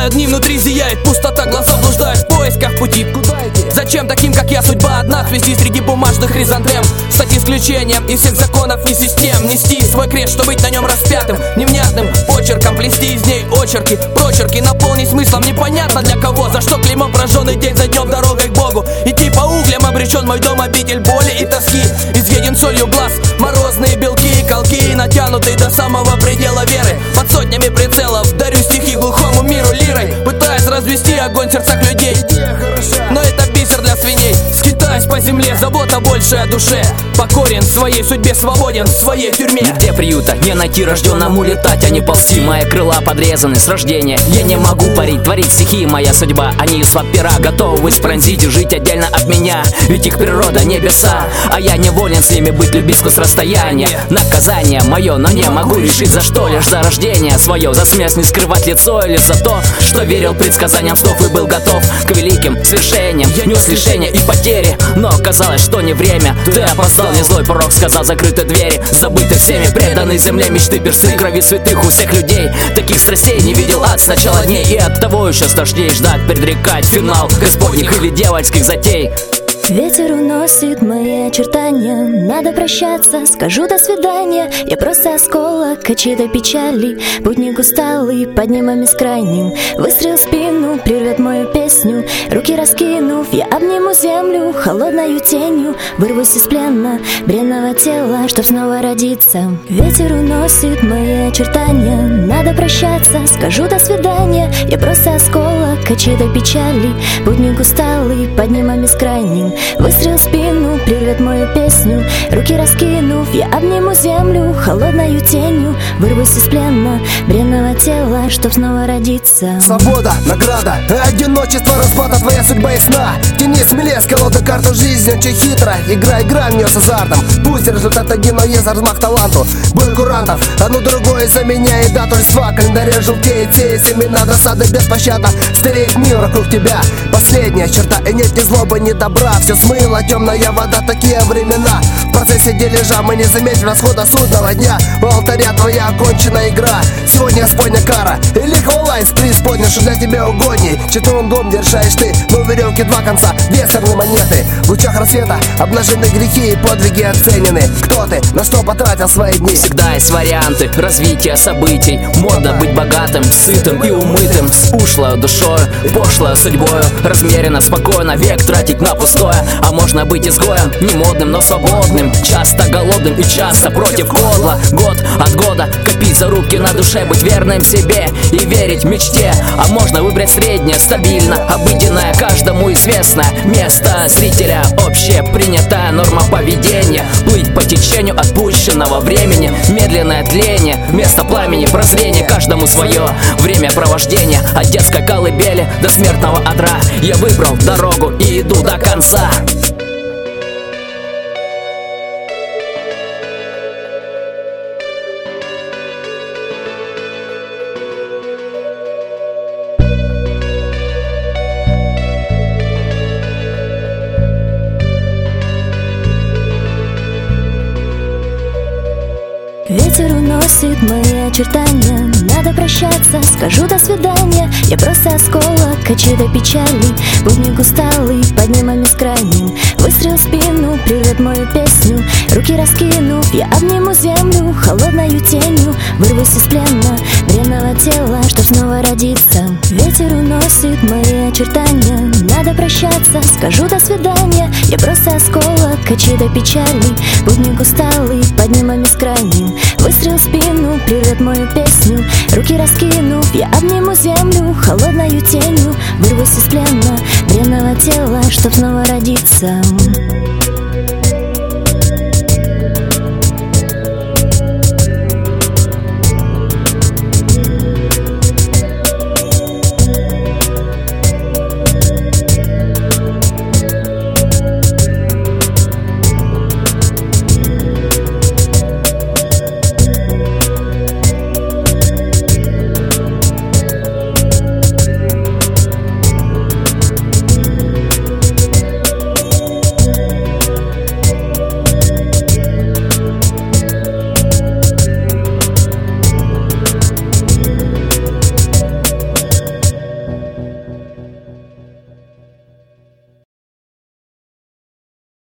Знаю, дни внутри зияет пустота, глаза блуждают в поисках пути. Куда идти? Зачем таким, как я, судьба одна? Хвести среди бумажных хризантем, стать исключением из всех законов и систем. Нести свой крест, чтобы быть на нем распятым, невнятным почерком, плести из ней очерки, прочерки, наполнить смыслом непонятно для кого. За что клеймом прожженный день за днем дорогой к Богу. Идти по углям обречен мой дом, обитель боли и тоски. Изъеден солью глаз, морозные белки и колки, натянутые до самого предела веры. Под сотнями прицелов дарю стихи глухому миру лирой, пытаясь развести огонь в сердцах людей. Но это бисер для свиней. Скитаюсь по земле, забота больше о душе. Покорен своей судьбе, свободен в своей тюрьме. Нигде приюта не найти, рожденному летать, а не ползти. Мои крыла подрезаны с рождения. Я не могу парить, творить стихи, моя судьба. Они из-под пера готовы спронзить и жить отдельно от меня. Ведь их природа небеса, а я неволен с ними быть, любить сквозь расстояние. Наказание мое, но не могу решить за что. Лишь за рождение свое, за смерть не скрывать лицо, или за то, что верил предсказаниям снов и был готов к великим свершениям. Нес лишения и потери, но оказалось, что не время. Ты опоздал, не злой пророк сказал, закрыты двери. Забыты всеми, преданы земле мечты персты, крови святых у всех людей. Таких страстей не видел ад с начала дней, и от того еще страшнее ждать, предрекать финал господних или дьявольских затей. Ветер уносит мои очертания, надо прощаться, скажу до свидания. Я просто осколок чьей-то печали, путник усталый, поднимем бескрайним. Выстрел в спину прервет мою песню, руки раскинув, я обниму землю холодною тенью. Вырвусь из плена бренного тела, чтоб снова родиться. Ветер уносит мои очертания, надо прощаться, скажу до свидания. Я просто осколок чьей-то печали, путник усталый, поднимем бескрайним. Выстрел в спину прервет мою песню, руки раскинув, я обниму землю холодною тенью. Вырвусь из плена бренного тела, чтоб снова родиться. Свобода, награда, одиночество, расплата, твоя судьба ясна. Тяни смелее с колоды карту жизни, очень хитро. Игра в нее с азартом. Пусть результат один, но есть размах таланту. Бой курантов, одно другое заменяет дату листва. Календаря желтеет, сеет семена досады без пощады. Стареет мир вокруг тебя, последняя черта. И нет ни злобы, ни добра, все смыла темная вода, такие времена. В процессе дележа мы не заметим расхода судного дня. У алтаря твоя окончена игра. Сегодня Господня кара и лик онлайн с преисподней, что для тебя угодней. Четвертый дом держаешь ты, но у веревки два конца, две стороны монеты. В лучах рассвета обнажены грехи и подвиги оценены. Кто ты, на что потратил свои дни? Всегда есть варианты развития событий. Мода быть богатым, сытым и умытым, с ушлой душою, пошлой судьбою. Размеренно, спокойно, век тратить на пустое. А можно быть изгоем, не модным, но свободным. Часто голодным и часто против кодла. Год от года копить зарубки на душе, быть верным себе и верить мечте. А можно выбрать среднее, стабильно, обыденное, каждому известное место зрителя, общепринятая норма поведения. Плыть по течению отпущенного времени, медленное тление вместо пламени, прозрение, каждому свое время провождения. От детской колыбели до смертного одра я выбрал дорогу и иду до конца. Ветер уносит мои очертания, надо прощаться, скажу до свидания. Я просто осколок чьей-то печали, путник усталый, поднимем бескрайним. Выстрел в спину прервет мою песню, руки раскинув, я обниму землю холодною тенью. Вырвусь из плена бренного тела, чтоб снова родиться. Ветер уносит мои очертания, надо прощаться, скажу до свидания. Я просто осколок чьей-то печали, путник усталый, поднимем бескрайним. Выстрел в спину прервет мою песню, руки раскинув, я обниму землю холодною тенью. Вырвусь из плена бренного тела, чтоб снова родиться.